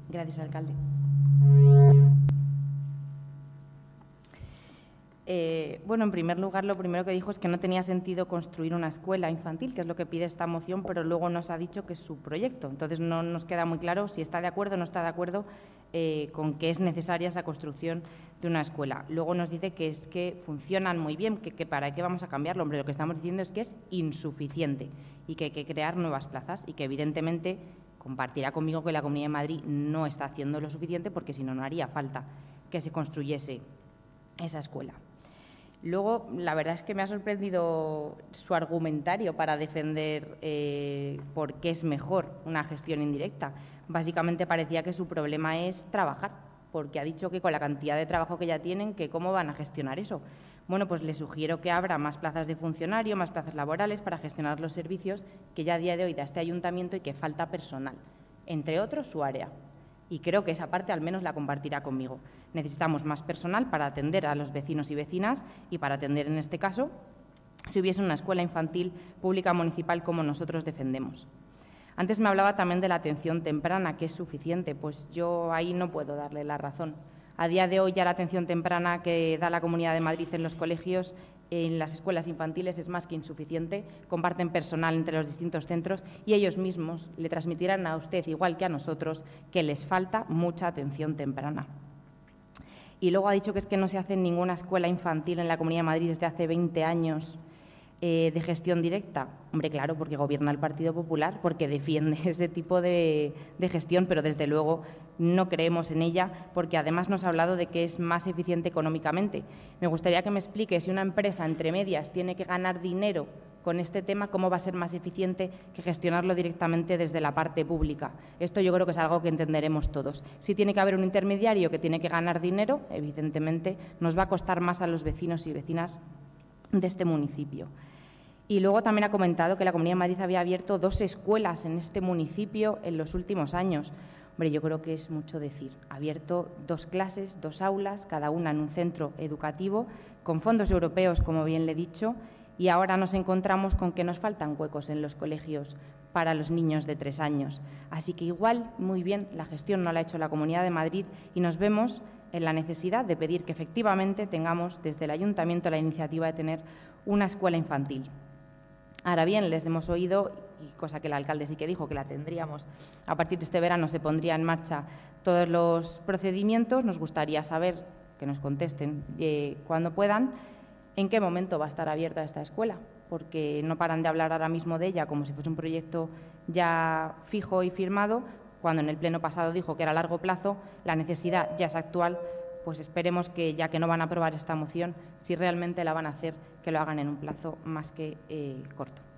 Gracias, alcalde. Bueno, en primer lugar, lo primero que dijo es que no tenía sentido construir una escuela infantil, que es lo que pide esta moción, pero luego nos ha dicho que es su proyecto. Entonces, no nos queda muy claro si está de acuerdo o no está de acuerdo con que es necesaria esa construcción de una escuela. Luego nos dice que es que funcionan muy bien, que para qué vamos a cambiarlo. Hombre, lo que estamos diciendo es que es insuficiente y que hay que crear nuevas plazas y que, evidentemente, compartirá conmigo que la Comunidad de Madrid no está haciendo lo suficiente porque, si no, no haría falta que se construyese esa escuela. Luego, la verdad es que me ha sorprendido su argumentario para defender por qué es mejor una gestión indirecta. Básicamente parecía que su problema es trabajar, porque ha dicho que con la cantidad de trabajo que ya tienen, que cómo van a gestionar eso. Bueno, pues les sugiero que abra más plazas de funcionario, más plazas laborales para gestionar los servicios que ya a día de hoy da este ayuntamiento y que falta personal, entre otros su área. Y creo que esa parte al menos la compartirá conmigo. Necesitamos más personal para atender a los vecinos y vecinas y para atender, en este caso, si hubiese una escuela infantil pública municipal como nosotros defendemos. Antes me hablaba también de la atención temprana, que es suficiente. Pues yo ahí no puedo darle la razón. A día de hoy ya la atención temprana que da la Comunidad de Madrid en los colegios, en las escuelas infantiles, es más que insuficiente. Comparten personal entre los distintos centros y ellos mismos le transmitirán a usted, igual que a nosotros, que les falta mucha atención temprana. Y luego ha dicho que es que no se hace ninguna escuela infantil en la Comunidad de Madrid desde hace 20 años de gestión directa. Hombre, claro, porque gobierna el Partido Popular, porque defiende ese tipo de gestión, pero desde luego no creemos en ella, porque además nos ha hablado de que es más eficiente económicamente. Me gustaría que me explique si una empresa, entre medias, tiene que ganar dinero con este tema, cómo va a ser más eficiente que gestionarlo directamente desde la parte pública. Esto yo creo que es algo que entenderemos todos. Si tiene que haber un intermediario que tiene que ganar dinero, evidentemente nos va a costar más a los vecinos y vecinas de este municipio. Y luego también ha comentado que la Comunidad de Madrid había abierto 2 escuelas en este municipio en los últimos años. Hombre, yo creo que es mucho decir. Ha abierto 2 clases, 2 aulas, cada una en un centro educativo, con fondos europeos, como bien le he dicho, y ahora nos encontramos con que nos faltan huecos en los colegios para los niños de 3 años. Así que igual, muy bien, la gestión no la ha hecho la Comunidad de Madrid y nos vemos en la necesidad de pedir que efectivamente tengamos desde el Ayuntamiento la iniciativa de tener una escuela infantil. Ahora bien, les hemos oído, y cosa que el alcalde sí que dijo que la tendríamos, a partir de este verano se pondría en marcha todos los procedimientos. Nos gustaría saber, que nos contesten cuando puedan, en qué momento va a estar abierta esta escuela, porque no paran de hablar ahora mismo de ella como si fuese un proyecto ya fijo y firmado, cuando en el pleno pasado dijo que era a largo plazo. La necesidad ya es actual. Pues esperemos que, ya que no van a aprobar esta moción, si realmente la van a hacer, que lo hagan en un plazo más que corto.